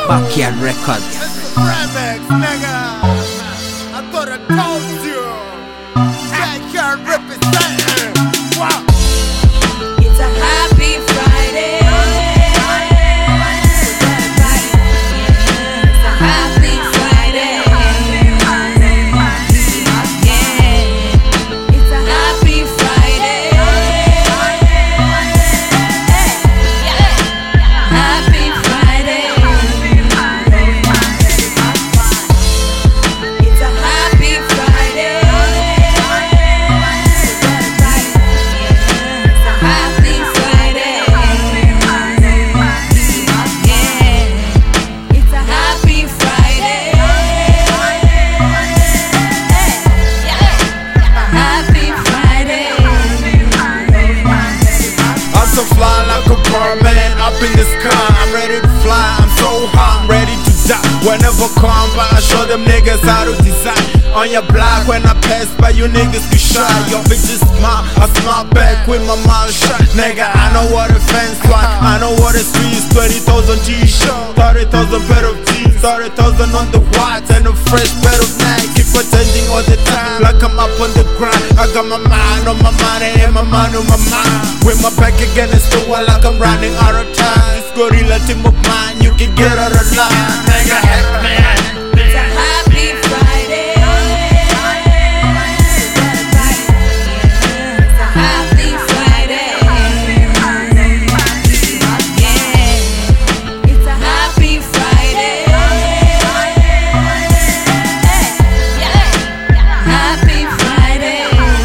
Backyard Records. This is Remix, nigga. I thought I told you. Backyard representing. Wow. It's a happy Friday. It's a happy Friday. Yeah. It's a happy Friday. Happy Friday. It's a happy Friday. Happy Friday. Yeah. It's a happy Friday. Happy Friday. I'm so fly like a Birdman up in the sky. I'm ready to fly, I'm so hot, I'm ready to die. Whenever come by, I show them niggas how to design. On your block, when I pass by, you niggas be shy. Your bitches smile, I smile back with my mouth shut. Nigga, I know what a fence like, I know what a streets. 20,000 G-shirt, 30,000 pair of jeans, 30,000 on the watch, and a fresh pair of Nike. Keep attending all the time, like I'm up on the grind. I got my mind on my money and my mind on my mind. With my back against the wall, like I'm running out of time. This gorilla team of mine, you can get out of line. Nigga, heck man. It's a happy Friday. It's a happy Friday. Yeah. It's a happy Friday. Happy Friday.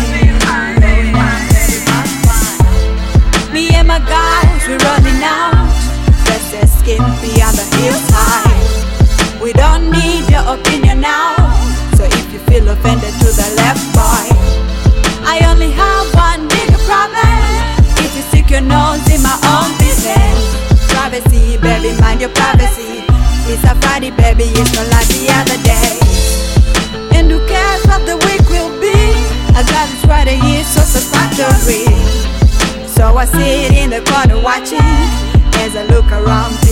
Me and my guys, we're running out. Let's escape beyond the hillside. We don't need your opinion now. So if you feel offended, to the left, boy. I only have one big problem. If you stick your nose in my own business. Privacy, baby, mind your privacy. It's a Friday, baby, it's not like the other day. And who cares what the week will be? I got this Friday, it's so satisfactory. So I sit in the corner watching as I look around.